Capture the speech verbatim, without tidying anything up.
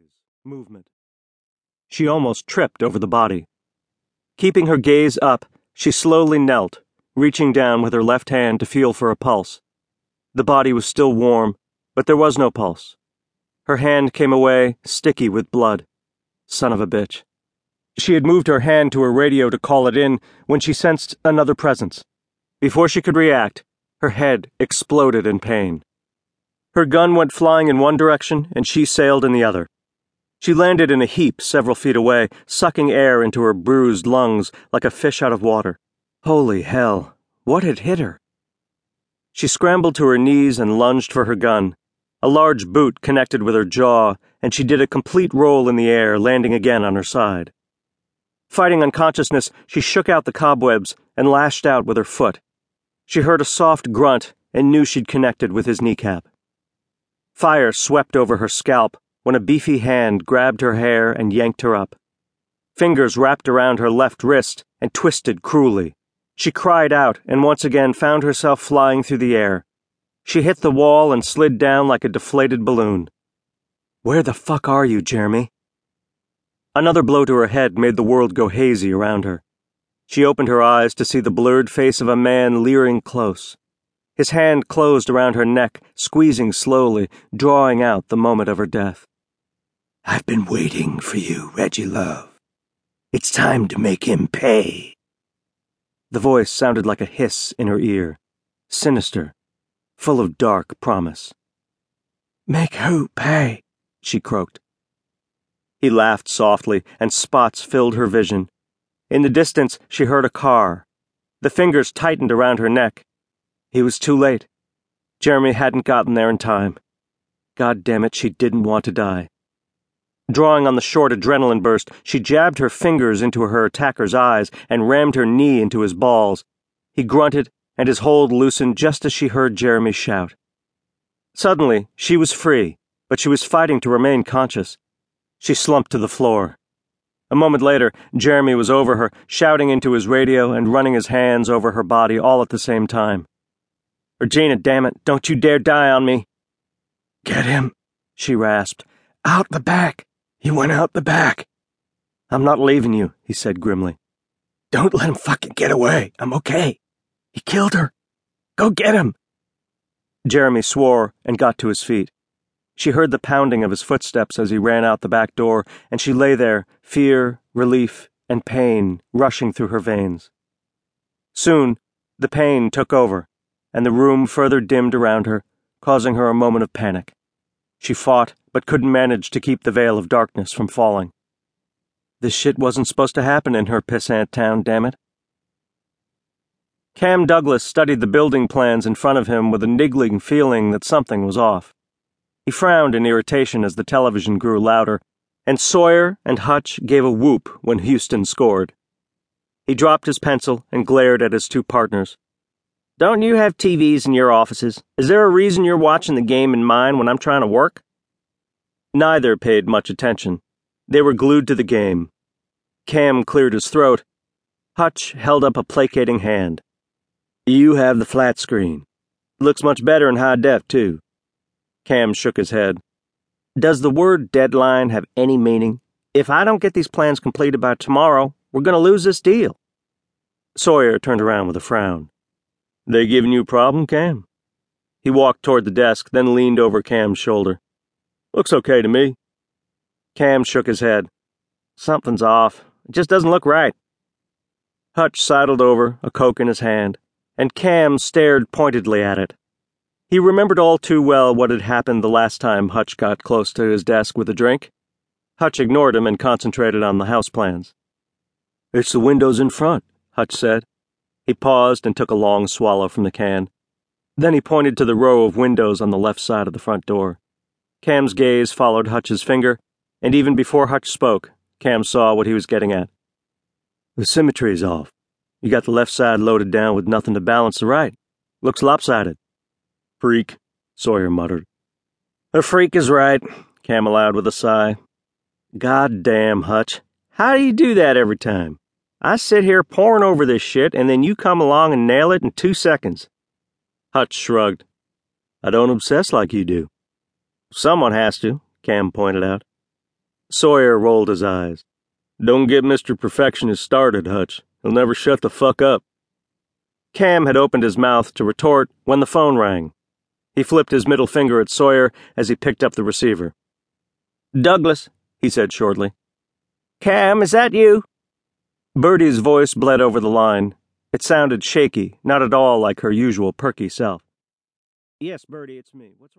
Movement. She almost tripped over the body. Keeping her gaze up, she slowly knelt, reaching down with her left hand to feel for a pulse. The body was still warm, but there was no pulse. Her hand came away, sticky with blood. Son of a bitch. She had moved her hand to her radio to call it in when she sensed another presence. Before she could react, her head exploded in pain. Her gun went flying in one direction and she sailed in the other. She landed in a heap several feet away, sucking air into her bruised lungs like a fish out of water. Holy hell, what had hit her? She scrambled to her knees and lunged for her gun. A large boot connected with her jaw, and she did a complete roll in the air, landing again on her side. Fighting unconsciousness, she shook out the cobwebs and lashed out with her foot. She heard a soft grunt and knew she'd connected with his kneecap. Fire swept over her scalp when a beefy hand grabbed her hair and yanked her up. Fingers wrapped around her left wrist and twisted cruelly. She cried out and once again found herself flying through the air. She hit the wall and slid down like a deflated balloon. Where the fuck are you, Jeremy? Another blow to her head made the world go hazy around her. She opened her eyes to see the blurred face of a man leering close. His hand closed around her neck, squeezing slowly, drawing out the moment of her death. I've been waiting for you, Reggie Love. It's time to make him pay. The voice sounded like a hiss in her ear, sinister, full of dark promise. Make who pay? She croaked. He laughed softly, and spots filled her vision. In the distance, she heard a car. The fingers tightened around her neck. He was too late. Jeremy hadn't gotten there in time. God damn it, she didn't want to die. Drawing on the short adrenaline burst, she jabbed her fingers into her attacker's eyes and rammed her knee into his balls. He grunted, and his hold loosened just as she heard Jeremy shout. Suddenly, she was free, but she was fighting to remain conscious. She slumped to the floor. A moment later, Jeremy was over her, shouting into his radio and running his hands over her body all at the same time. Regina, damn it, don't you dare die on me. Get him, she rasped. Out the back. He went out the back. I'm not leaving you, he said grimly. Don't let him fucking get away. I'm okay. He killed her. Go get him. Jeremy swore and got to his feet. She heard the pounding of his footsteps as he ran out the back door, and she lay there, fear, relief, and pain rushing through her veins. Soon, the pain took over, and the room further dimmed around her, causing her a moment of panic. She fought, but couldn't manage to keep the veil of darkness from falling. This shit wasn't supposed to happen in her pissant town, damn it. Cam Douglas studied the building plans in front of him with a niggling feeling that something was off. He frowned in irritation as the television grew louder, and Sawyer and Hutch gave a whoop when Houston scored. He dropped his pencil and glared at his two partners. Don't you have T Vs in your offices? Is there a reason you're watching the game in mine when I'm trying to work? Neither paid much attention. They were glued to the game. Cam cleared his throat. Hutch held up a placating hand. You have the flat screen. Looks much better in high def, too. Cam shook his head. Does the word deadline have any meaning? If I don't get these plans completed by tomorrow, we're going to lose this deal. Sawyer turned around with a frown. They giving you a problem, Cam? He walked toward the desk, then leaned over Cam's shoulder. Looks okay to me. Cam shook his head. Something's off. It just doesn't look right. Hutch sidled over, a Coke in his hand, and Cam stared pointedly at it. He remembered all too well what had happened the last time Hutch got close to his desk with a drink. Hutch ignored him and concentrated on the house plans. It's the windows in front, Hutch said. He paused and took a long swallow from the can. Then he pointed to the row of windows on the left side of the front door. Cam's gaze followed Hutch's finger, and even before Hutch spoke, Cam saw what he was getting at. The symmetry's off. You got the left side loaded down with nothing to balance the right. Looks lopsided. Freak, Sawyer muttered. The freak is right, Cam allowed with a sigh. God damn, Hutch. How do you do that every time? I sit here poring over this shit, and then you come along and nail it in two seconds. Hutch shrugged. I don't obsess like you do. Someone has to, Cam pointed out. Sawyer rolled his eyes. Don't get Mister Perfectionist started, Hutch. He'll never shut the fuck up. Cam had opened his mouth to retort when the phone rang. He flipped his middle finger at Sawyer as he picked up the receiver. Douglas, he said shortly. Cam, is that you? Birdie's voice bled over the line. It sounded shaky, not at all like her usual perky self. Yes, Birdie, it's me. What's